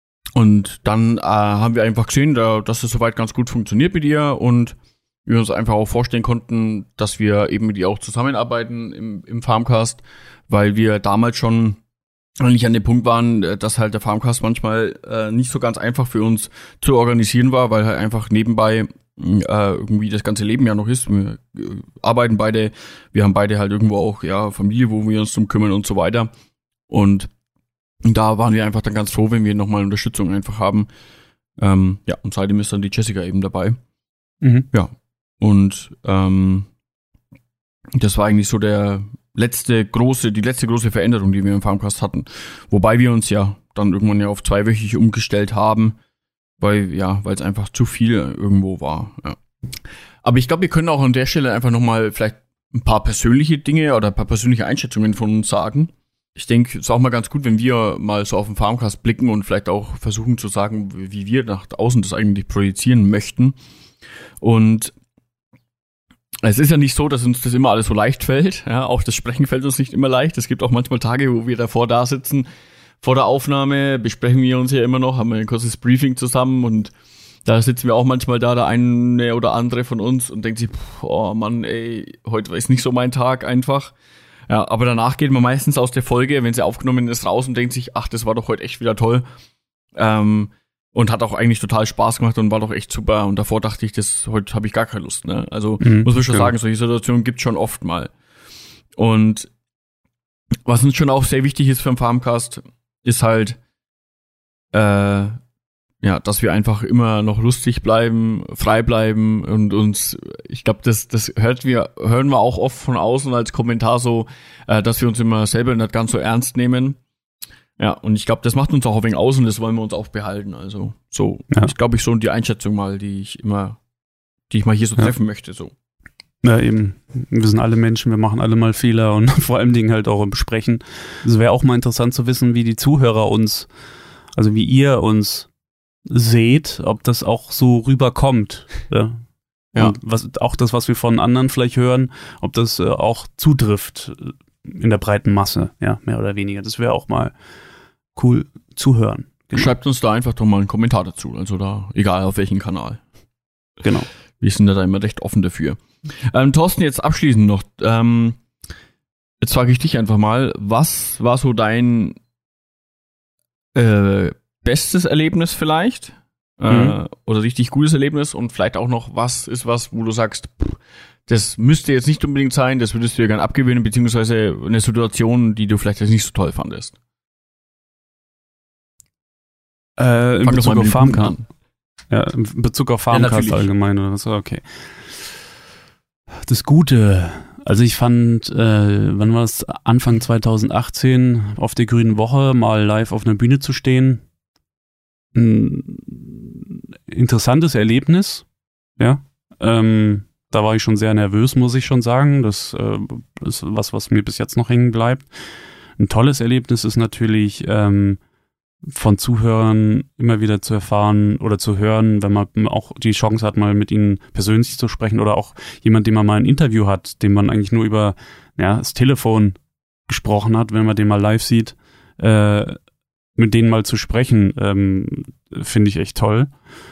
Und dann äh, haben wir einfach gesehen, da, dass es soweit ganz gut funktioniert mit ihr und wir uns einfach auch vorstellen konnten, dass wir eben mit ihr auch zusammenarbeiten im, im Farmcast, weil wir damals schon eigentlich an dem Punkt waren, dass halt der Farmcast manchmal äh, nicht so ganz einfach für uns zu organisieren war, weil halt einfach nebenbei äh, irgendwie das ganze Leben ja noch ist. Wir äh, arbeiten beide, wir haben beide halt irgendwo auch ja Familie, wo wir uns drum kümmern und so weiter. Und da waren wir einfach dann ganz froh, wenn wir nochmal Unterstützung einfach haben. Ähm, ja, und seitdem ist dann die Jessica eben dabei.
Mhm.
Ja. Und ähm, das war eigentlich so der letzte große, die letzte große Veränderung, die wir im Farmcast hatten. Wobei wir uns ja dann irgendwann ja auf zweiwöchig umgestellt haben, weil ja, weil es einfach zu viel irgendwo war. Ja. Aber ich glaube, wir können auch an der Stelle einfach nochmal vielleicht ein paar persönliche Dinge oder ein paar persönliche Einschätzungen von uns sagen. Ich denke, es ist auch mal ganz gut, wenn wir mal so auf den Farmcast blicken und vielleicht auch versuchen zu sagen, wie wir nach außen das eigentlich projizieren möchten. Und es ist ja nicht so, dass uns das immer alles so leicht fällt. Ja, auch das Sprechen fällt uns nicht immer leicht. Es gibt auch manchmal Tage, wo wir davor da sitzen, vor der Aufnahme, besprechen wir uns ja immer noch, haben wir ein kurzes Briefing zusammen und da sitzen wir auch manchmal da, der eine oder andere von uns und denkt sich, oh Mann, ey, heute ist nicht so mein Tag einfach. Ja, aber danach geht man meistens aus der Folge, wenn sie aufgenommen ist, raus und denkt sich, ach, das war doch heute echt wieder toll. Ähm, Und hat auch eigentlich total Spaß gemacht und war doch echt super. Und davor dachte ich, das heute habe ich gar keine Lust. Ne? Also mhm, muss man schon ja. sagen, solche Situationen gibt es schon oft mal. Und was uns schon auch sehr wichtig ist für den Farmcast, ist halt, äh, ja, dass wir einfach immer noch lustig bleiben, frei bleiben und uns, ich glaube, das das hört wir hören wir auch oft von außen als Kommentar so, äh, dass wir uns immer selber nicht ganz so ernst nehmen. Ja, und ich glaube, das macht uns auch ein wenig aus und das wollen wir uns auch behalten. Also so, ja. Ich glaube, ich so die Einschätzung mal, die ich immer, die ich mal hier so ja. treffen möchte. So.
Ja, eben. Wir sind alle Menschen, wir machen alle mal Fehler und vor allem Dingen halt auch im Sprechen. Es wäre auch mal interessant zu wissen, wie die Zuhörer uns, also wie ihr uns seht, ob das auch so rüberkommt. Ja. Ja. Und was, auch das, was wir von anderen vielleicht hören, ob das äh, auch zutrifft in der breiten Masse, ja, mehr oder weniger. Das wäre auch mal cool zu hören.
Genau. Schreibt uns da einfach doch mal einen Kommentar dazu, also da, egal auf welchen Kanal.
Genau.
Wir sind da immer recht offen dafür. Ähm, Thorsten, jetzt abschließend noch, ähm, jetzt frage ich dich einfach mal, was war so dein äh, bestes Erlebnis vielleicht? Äh, mhm. Oder richtig gutes Erlebnis und vielleicht auch noch, was ist was, wo du sagst, pff, das müsste jetzt nicht unbedingt sein, das würdest du dir gerne abgewöhnen, beziehungsweise eine Situation, die du vielleicht jetzt nicht so toll fandest.
Äh, in Fang Bezug auf Farmcast. Ja, in Bezug auf Farmcast ja, allgemein oder so, okay. Das Gute, also ich fand, äh, wann war es, Anfang zwanzig achtzehn auf der Grünen Woche mal live auf einer Bühne zu stehen, ein interessantes Erlebnis, ja, ähm, Da war ich schon sehr nervös, muss ich schon sagen. Das äh, ist was, was mir bis jetzt noch hängen bleibt. Ein tolles Erlebnis ist natürlich, ähm, von Zuhörern immer wieder zu erfahren oder zu hören, wenn man auch die Chance hat, mal mit ihnen persönlich zu sprechen oder auch jemand, den man mal ein Interview hat, den man eigentlich nur über ja, das Telefon gesprochen hat, wenn man den mal live sieht, äh, mit denen mal zu sprechen, ähm, finde ich echt toll.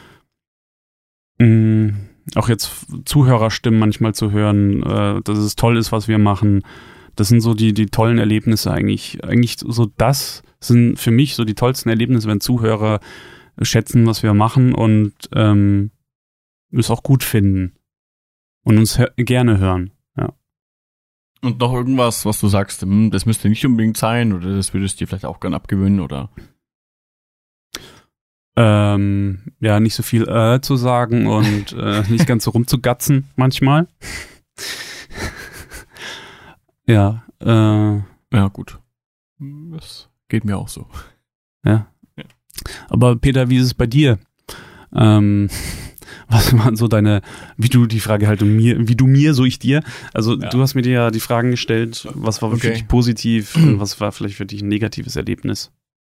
Mhm. Auch jetzt Zuhörerstimmen manchmal zu hören, äh, dass es toll ist, was wir machen. Das sind so die, die tollen Erlebnisse eigentlich. Eigentlich so das sind für mich so die tollsten Erlebnisse, wenn Zuhörer schätzen, was wir machen und ähm, es auch gut finden und uns hör- gerne hören. Ja.
Und noch irgendwas, was du sagst, hm, das müsste nicht unbedingt sein oder das würdest du dir vielleicht auch gern abgewöhnen oder?
Ähm, ja, nicht so viel äh zu sagen und äh, nicht ganz so rumzugatzen manchmal. ja, äh,
Ja, gut. Das geht mir auch so.
Ja.
Ja.
Aber Peter, wie ist es bei dir? Ähm, was waren so deine, wie du die Frage halt um mir, wie du mir, so ich dir. Also
Ja.
du hast mir dir ja die Fragen gestellt, was war für
Okay.
dich positiv und was war vielleicht für dich ein negatives Erlebnis?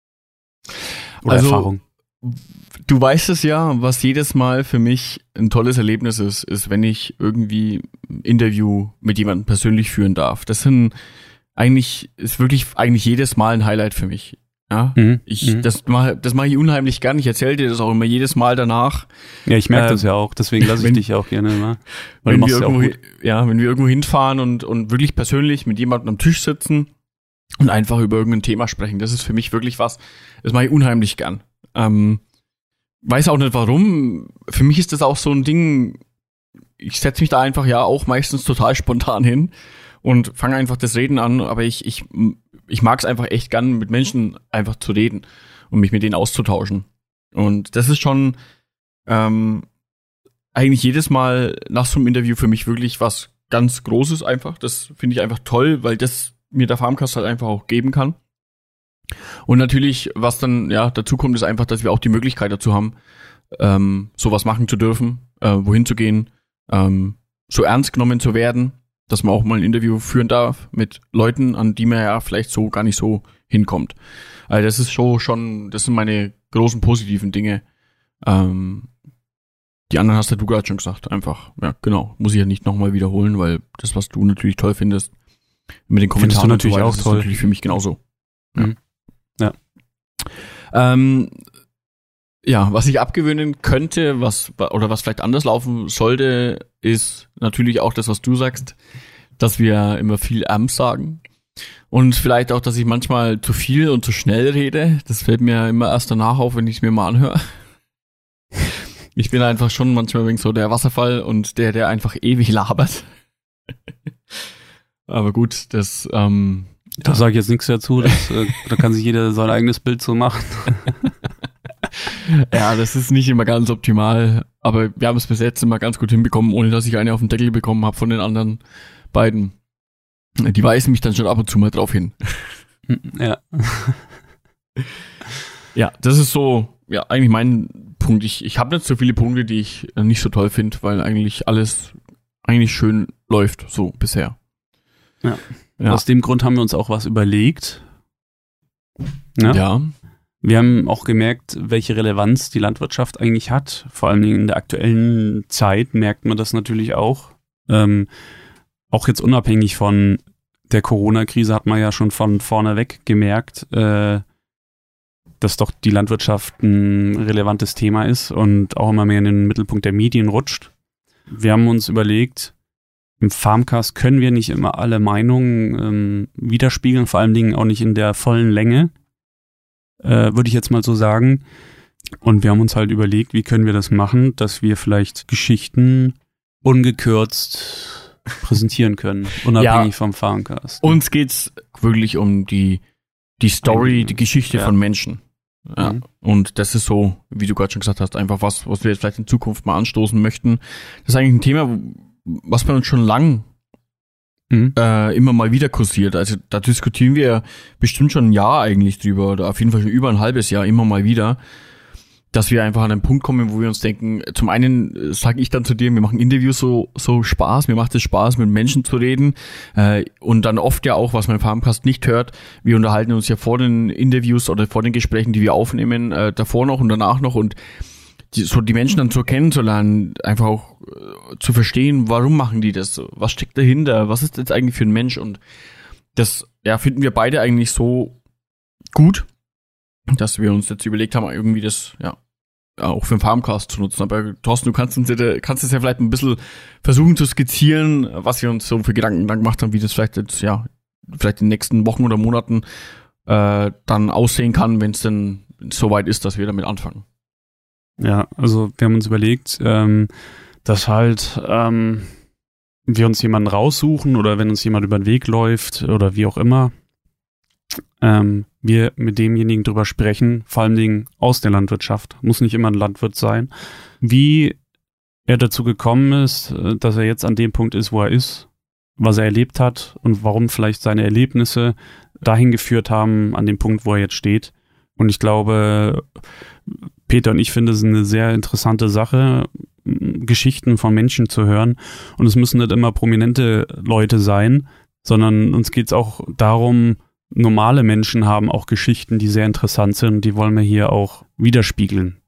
Oder
Also,
Erfahrung?
Du weißt es ja, was jedes Mal für mich ein tolles Erlebnis ist, ist, wenn ich irgendwie ein Interview mit jemandem persönlich führen darf. Das sind eigentlich, ist wirklich eigentlich jedes Mal ein Highlight für mich. Ja,
Mhm.
ich,
Mhm.
das mache, das mache ich unheimlich gern. Ich erzähle dir das auch immer jedes Mal danach.
Ja, ich merke
äh,
das ja auch, deswegen lasse ich
wenn-
dich ja auch gerne immer. Weil
Wenn
du
wir
machst ja auch
irgendwo,
gut.
hin- ja, wenn wir irgendwo hinfahren und, und wirklich persönlich mit jemandem am Tisch sitzen und einfach über irgendein Thema sprechen, das ist für mich wirklich was, das mache ich unheimlich gern. Ähm, weiß auch nicht warum. Für mich ist das auch so ein Ding, ich setze mich da einfach ja auch meistens total spontan hin und fange einfach das Reden an, aber ich, ich, ich mag es einfach echt gern, mit Menschen einfach zu reden und mich mit denen auszutauschen. Und das ist schon ähm, eigentlich jedes Mal nach so einem Interview für mich wirklich was ganz Großes einfach. Das finde ich einfach toll, weil das mir der Farmcast halt einfach auch geben kann. Und natürlich, was dann ja dazu kommt, ist einfach, dass wir auch die Möglichkeit dazu haben, ähm, sowas machen zu dürfen, äh, wohin zu gehen, ähm, so ernst genommen zu werden, dass man auch mal ein Interview führen darf mit Leuten, an die man ja vielleicht so gar nicht so hinkommt. Also das ist schon, schon das sind meine großen positiven Dinge. Ähm, die anderen hast ja du gerade schon gesagt, einfach, ja genau, muss ich ja nicht nochmal wiederholen, weil das, was du natürlich toll findest, mit den
Findest
Kommentaren
du natürlich
und so weiter,
auch
das
toll.
ist natürlich für mich genauso. Ja.
Mhm. Ja.
Ähm, ja, was ich abgewöhnen könnte, was oder was vielleicht anders laufen sollte, ist natürlich auch das, was du sagst, dass wir immer viel Amps sagen und vielleicht auch, dass ich manchmal zu viel und zu schnell rede. Das fällt mir immer erst danach auf, wenn ich es mir mal anhöre. Ich bin einfach schon manchmal wegen so der Wasserfall und der, der einfach ewig labert. Aber gut, das ähm,
Da sage ich jetzt nichts dazu, das, äh, da kann sich jeder sein eigenes Bild so machen.
ja, das ist nicht immer ganz optimal, aber wir haben es bis jetzt immer ganz gut hinbekommen, ohne dass ich eine auf den Deckel bekommen habe von den anderen beiden. Die weisen mich dann schon ab und zu mal drauf hin.
Ja.
Ja, das ist so, ja, eigentlich mein Punkt. Ich, ich habe nicht so viele Punkte, die ich nicht so toll finde, weil eigentlich alles eigentlich schön läuft, so bisher.
Ja.
Ja.
Aus dem Grund haben wir uns auch was überlegt. Ja.
ja.
Wir haben auch gemerkt, welche Relevanz die Landwirtschaft eigentlich hat. Vor allem in der aktuellen Zeit merkt man das natürlich auch. Ähm, auch jetzt unabhängig von der Corona-Krise hat man ja schon von vorne weg gemerkt, äh, dass doch die Landwirtschaft ein relevantes Thema ist und auch immer mehr in den Mittelpunkt der Medien rutscht. Wir haben uns überlegt, im Farmcast können wir nicht immer alle Meinungen ähm, widerspiegeln, vor allen Dingen auch nicht in der vollen Länge, äh, würde ich jetzt mal so sagen. Und wir haben uns halt überlegt, wie können wir das machen, dass wir vielleicht Geschichten ungekürzt präsentieren können, unabhängig
Ja.
vom Farmcast.
Uns geht's wirklich um die, die Story, die Geschichte
Ja.
von Menschen. Ja.
Mhm.
Und das ist so, wie du gerade schon gesagt hast, einfach was, was wir jetzt vielleicht in Zukunft mal anstoßen möchten. Das ist eigentlich ein Thema, was bei uns schon lang
Mhm.
äh, immer mal wieder kursiert. Also da diskutieren wir bestimmt schon ein Jahr eigentlich drüber oder auf jeden Fall schon über ein halbes Jahr immer mal wieder. dass wir einfach an einen Punkt kommen, wo wir uns denken, zum einen sage ich dann zu dir, wir machen Interviews so so Spaß, mir macht es Spaß, mit Menschen zu reden äh, und dann oft ja auch, was mein Farmcast nicht hört, wir unterhalten uns ja vor den Interviews oder vor den Gesprächen, die wir aufnehmen, äh, davor noch und danach noch und die, so die Menschen dann so kennenzulernen, einfach auch äh, zu verstehen, warum machen die das, was steckt dahinter, was ist jetzt eigentlich für ein Mensch und das ja finden wir beide eigentlich so gut, dass wir uns jetzt überlegt haben, irgendwie das, ja, auch für den Farmcast zu nutzen. Aber Thorsten, du kannst uns ja, kannst es ja vielleicht ein bisschen versuchen zu skizzieren, was wir uns so für Gedanken dann gemacht haben, wie das vielleicht jetzt, ja, vielleicht in den nächsten Wochen oder Monaten äh, dann aussehen kann, wenn es denn soweit ist, dass wir damit anfangen.
Ja, also wir haben uns überlegt, ähm, dass halt ähm, wir uns jemanden raussuchen oder wenn uns jemand über den Weg läuft oder wie auch immer, Ähm, wir mit demjenigen drüber sprechen, vor allen Dingen aus der Landwirtschaft, muss nicht immer ein Landwirt sein, wie er dazu gekommen ist, dass er jetzt an dem Punkt ist, wo er ist, was er erlebt hat und warum vielleicht seine Erlebnisse dahin geführt haben, an dem Punkt, wo er jetzt steht. Und ich glaube, Peter und ich finden es eine sehr interessante Sache, Geschichten von Menschen zu hören. Und es müssen nicht immer prominente Leute sein, sondern uns geht es auch darum, normale Menschen haben auch Geschichten, die sehr interessant sind, die wollen wir hier auch widerspiegeln.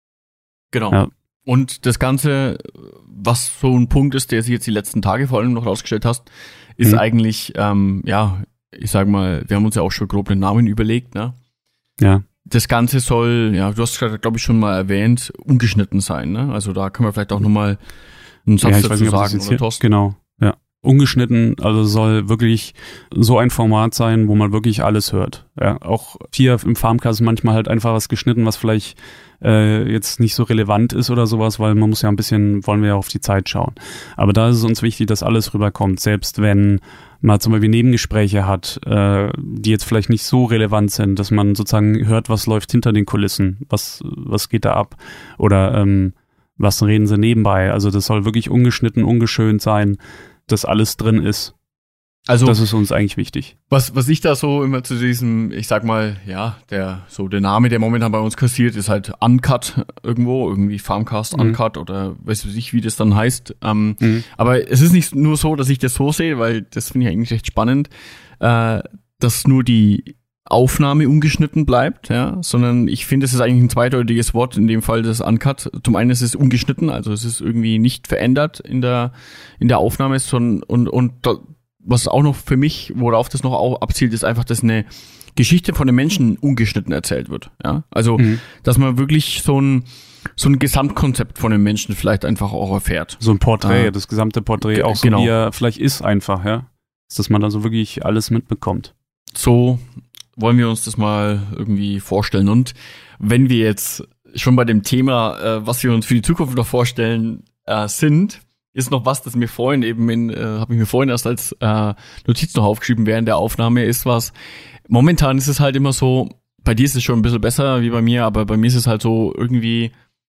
Genau.
Ja.
Und das Ganze, was so ein Punkt ist, der sich jetzt die letzten Tage vor allem noch rausgestellt hast, ist mhm. eigentlich, ähm, ja, ich sag mal, wir haben uns ja auch schon grob den Namen überlegt, ne?
Ja.
Das Ganze soll, ja, du hast gerade, glaube ich, schon mal erwähnt, ungeschnitten sein, ne? Also da können wir vielleicht auch nochmal einen Satz
ja, ich
dazu
weiß nicht,
sagen, oder Thorsten?
Genau, ja. Ungeschnitten, also soll wirklich so ein Format sein, wo man wirklich alles hört. Ja, auch hier im Farmcast manchmal halt einfach was geschnitten, was vielleicht äh, jetzt nicht so relevant ist oder sowas, weil man muss ja ein bisschen, wollen wir ja auf die Zeit schauen. Aber da ist es uns wichtig, dass alles rüberkommt, selbst wenn man zum Beispiel Nebengespräche hat, äh, die jetzt vielleicht nicht so relevant sind, dass man sozusagen hört, was läuft hinter den Kulissen, was was geht da ab oder ähm, was reden sie nebenbei. Also das soll wirklich ungeschnitten, ungeschönt sein, dass alles drin ist. Also das ist uns eigentlich wichtig.
Was was ich da so immer zu diesem, ich sag mal, ja, der so der Name, der momentan bei uns kassiert, ist halt Uncut irgendwo, irgendwie Farmcast mhm. Uncut oder weiß ich, wie das dann heißt. Ähm, mhm. Aber es ist nicht nur so, dass ich das so sehe, weil das finde ich eigentlich recht spannend, äh, dass nur die Aufnahme ungeschnitten bleibt, ja, sondern ich finde, es ist eigentlich ein zweideutiges Wort, in dem Fall das Uncut. Zum einen ist es ungeschnitten, also es ist irgendwie nicht verändert in der in der Aufnahme, sondern und und was auch noch für mich, worauf das noch auch abzielt, ist einfach, dass eine Geschichte von den Menschen ungeschnitten erzählt wird, ja, also mhm. dass man wirklich so ein so ein Gesamtkonzept von den Menschen vielleicht einfach auch erfährt.
So ein Porträt,
ah.
das gesamte Porträt, auch so genau. Wie er vielleicht ist einfach, ja, dass man da so wirklich alles mitbekommt.
So wollen wir uns das mal irgendwie vorstellen. Und wenn wir jetzt schon bei dem Thema, äh, was wir uns für die Zukunft noch vorstellen, äh, sind, ist noch was, das mir vorhin eben in, äh, habe ich mir vorhin erst als äh, Notiz noch aufgeschrieben während der Aufnahme, ist was, momentan ist es halt immer so, bei dir ist es schon ein bisschen besser wie bei mir, aber bei mir ist es halt so, irgendwie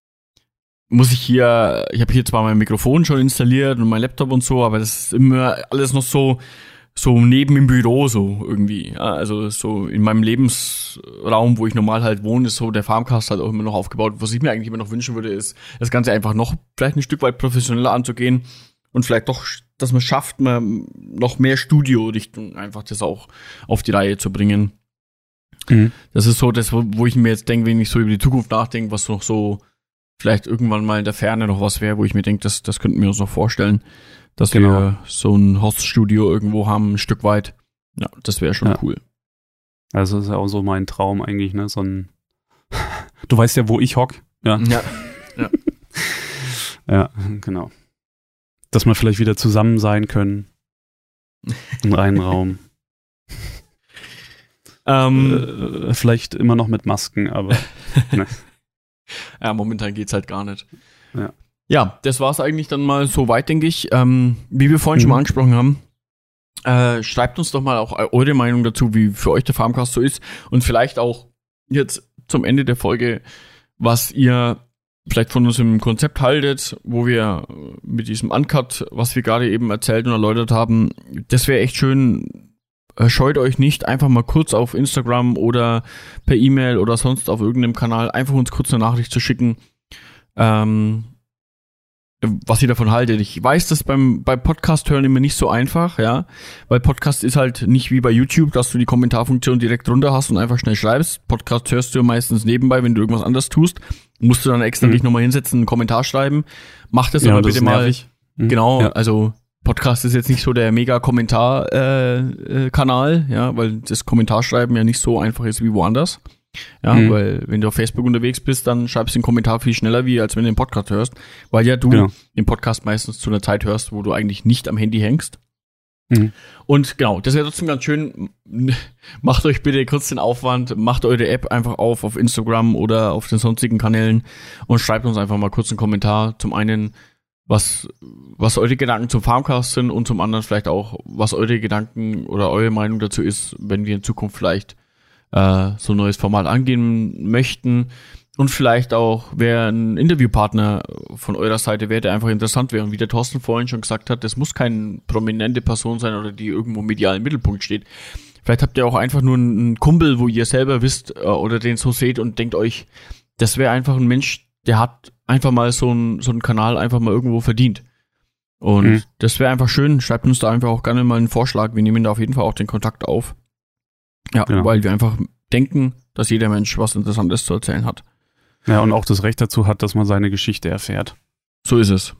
muss ich hier, ich habe hier zwar mein Mikrofon schon installiert und mein Laptop und so, aber das ist immer alles noch so, so neben im Büro so irgendwie, ja, also so in meinem Lebensraum, wo ich normal halt wohne, ist so der Farmcast halt auch immer noch aufgebaut. Was ich mir eigentlich immer noch wünschen würde, ist, das Ganze einfach noch vielleicht ein Stück weit professioneller anzugehen und vielleicht doch, dass man schafft, man noch mehr Studio-Richtung einfach das auch auf die Reihe zu bringen. Mhm. Das ist so das, wo ich mir jetzt denke, wenn ich so über die Zukunft nachdenke, was noch so vielleicht irgendwann mal in der Ferne noch was wäre, wo ich mir denke, das, das könnten wir uns noch vorstellen. Dass genau. wir so ein Hoststudio irgendwo haben, ein Stück weit. Ja, das wäre schon ja. cool.
Also das ist ja auch so mein Traum eigentlich, ne? So ein Du weißt ja, wo ich hock. Ja.
Ja. Ja.
Ja, genau. Dass wir vielleicht wieder zusammen sein können. In einem Raum. Ähm, äh, vielleicht immer noch mit Masken, aber ne.
Ja, momentan geht's halt gar nicht.
Ja.
Ja, das war's eigentlich dann mal soweit, denke ich. Ähm, wie wir vorhin mhm. schon mal angesprochen haben, äh, schreibt uns doch mal auch eure Meinung dazu, wie für euch der Farmcast so ist und vielleicht auch jetzt zum Ende der Folge, was ihr vielleicht von uns im Konzept haltet, wo wir mit diesem Uncut, was wir gerade eben erzählt und erläutert haben, das wäre echt schön, scheut euch nicht, einfach mal kurz auf Instagram oder per E-Mail oder sonst auf irgendeinem Kanal einfach uns kurz eine Nachricht zu schicken, ähm, was ihr davon haltet. Ich weiß, das beim, beim Podcast hören immer nicht so einfach, ja, weil Podcast ist halt nicht wie bei YouTube, dass du die Kommentarfunktion direkt runter hast und einfach schnell schreibst. Podcast hörst du meistens nebenbei, wenn du irgendwas anderes tust. Musst du dann extra mhm. dich nochmal hinsetzen, einen Kommentar schreiben. Mach das ja, aber das bitte mal. Mhm. Genau, ja. Also Podcast ist jetzt nicht so der Mega-Kommentar-Kanal, äh, äh, ja, weil das Kommentarschreiben ja nicht so einfach ist wie woanders. Ja, mhm. weil wenn du auf Facebook unterwegs bist, dann schreibst du den Kommentar viel schneller, wie als wenn du den Podcast hörst, weil ja du genau. den Podcast meistens zu einer Zeit hörst, wo du eigentlich nicht am Handy hängst. Mhm. Und genau, das ist ja trotzdem ganz schön. Macht euch bitte kurz den Aufwand, macht eure App einfach auf auf Instagram oder auf den sonstigen Kanälen und schreibt uns einfach mal kurz einen Kommentar. Zum einen, was was eure Gedanken zum Farmcast sind und zum anderen vielleicht auch, was eure Gedanken oder eure Meinung dazu ist, wenn wir in Zukunft vielleicht äh, so ein neues Format angehen möchten und vielleicht auch, wer ein Interviewpartner von eurer Seite wäre, der einfach interessant wäre und wie der Thorsten vorhin schon gesagt hat, das muss keine prominente Person sein oder die irgendwo medial im Mittelpunkt steht. Vielleicht habt ihr auch einfach nur einen Kumpel, wo ihr selber wisst äh, oder den so seht und denkt euch, das wäre einfach ein Mensch, der hat einfach mal so einen so einen Kanal einfach mal irgendwo verdient. Und mhm. das wäre einfach schön. Schreibt uns da einfach auch gerne mal einen Vorschlag. Wir nehmen da auf jeden Fall auch den Kontakt auf. Ja, genau. Weil wir einfach denken, dass jeder Mensch was Interessantes zu erzählen hat.
Ja, und auch das Recht dazu hat, dass man seine Geschichte erfährt.
So ist es.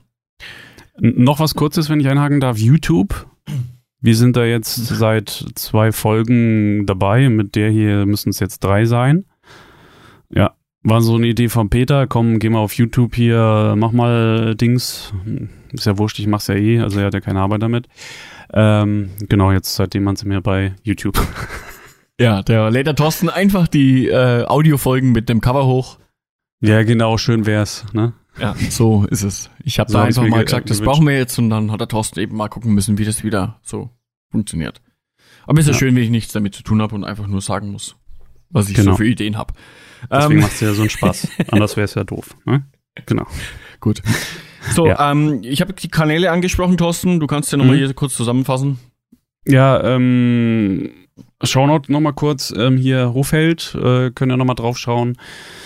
N- noch was Kurzes, wenn ich einhaken darf. YouTube. Wir sind da jetzt seit zwei Folgen dabei. Mit der hier müssen es jetzt drei sein. Ja. War so eine Idee von Peter, komm, geh mal auf YouTube hier, mach mal Dings. Ist ja wurscht, ich mach's ja eh, also er hat ja keine Arbeit damit. Ähm, genau, jetzt seitdem man es mir bei YouTube.
Ja, der lädt der Thorsten einfach die äh, Audiofolgen mit dem Cover hoch.
Ja, genau, schön wär's, ne?
Ja, so ist es. Ich habe so da einfach mal gesagt, das brauchen wir jetzt und dann hat der Thorsten eben mal gucken müssen, wie das wieder so funktioniert. Aber ist ja, ja schön, wenn ich nichts damit zu tun habe und einfach nur sagen muss, was ich genau. so für Ideen habe.
Deswegen ähm, macht's ja so einen Spaß. Anders wäre es ja doof. Ne? Genau.
Gut. So, ja. ähm, ich habe die Kanäle angesprochen, Thorsten. Du kannst ja nochmal mhm. hier kurz zusammenfassen.
Ja, ähm, Shownote nochmal kurz. Ähm, hier Hofheld, äh, könnt ihr nochmal drauf schauen.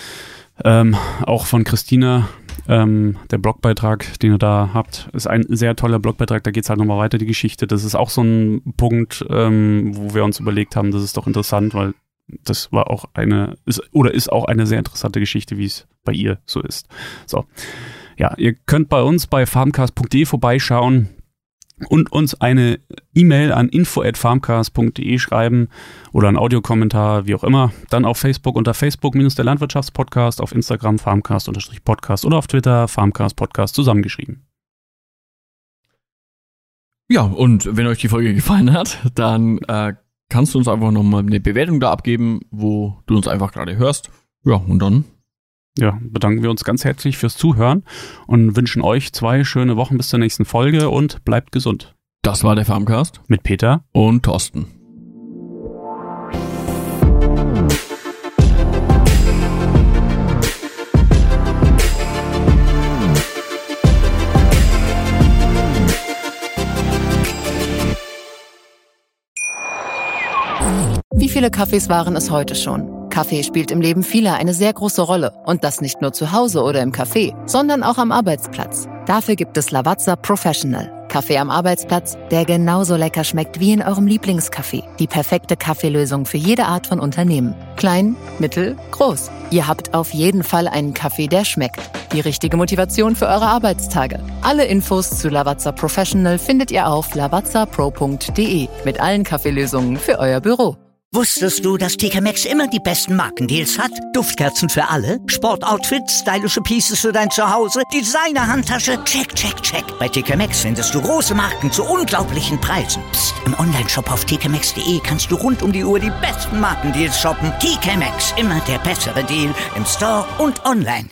Ähm, auch von Christina, ähm, der Blogbeitrag, den ihr da habt, ist ein sehr toller Blogbeitrag. Da geht's halt nochmal weiter, die Geschichte. Das ist auch so ein Punkt, ähm, wo wir uns überlegt haben, das ist doch interessant, weil das war auch eine, ist, oder ist auch eine sehr interessante Geschichte, wie es bei ihr so ist. So. Ja, ihr könnt bei uns bei farmcast punkt de vorbeischauen und uns eine E-Mail an info at farmcast punkt de schreiben oder einen Audiokommentar, wie auch immer. Dann auf Facebook unter Facebook minus der Landwirtschaftspodcast, auf Instagram farmcast unterstrich podcast oder auf Twitter farmcast podcast zusammengeschrieben.
Ja, und wenn euch die Folge gefallen hat, dann äh, kannst du uns einfach nochmal eine Bewertung da abgeben, wo du uns einfach gerade hörst. Ja, und dann?
Ja, bedanken wir uns ganz herzlich fürs Zuhören und wünschen euch zwei schöne Wochen bis zur nächsten Folge und bleibt gesund.
Das war der Farmcast
mit Peter
und Thorsten.
Wie viele Kaffees waren es heute schon? Kaffee spielt im Leben vieler eine sehr große Rolle. Und das nicht nur zu Hause oder im Café, sondern auch am Arbeitsplatz. Dafür gibt es Lavazza Professional. Kaffee am Arbeitsplatz, der genauso lecker schmeckt wie in eurem Lieblingscafé. Die perfekte Kaffeelösung für jede Art von Unternehmen. Klein, mittel, groß. Ihr habt auf jeden Fall einen Kaffee, der schmeckt. Die richtige Motivation für eure Arbeitstage. Alle Infos zu Lavazza Professional findet ihr auf lavazza pro punkt de mit allen Kaffeelösungen für euer Büro.
Wusstest du, dass T K Maxx immer die besten Markendeals hat? Duftkerzen für alle, Sportoutfits, stylische Pieces für dein Zuhause, Designer-Handtasche, check, check, check. Bei T K Maxx findest du große Marken zu unglaublichen Preisen. Psst. Im Onlineshop auf t k maxx punkt de kannst du rund um die Uhr die besten Markendeals shoppen. T K Maxx, immer der bessere Deal im Store und online.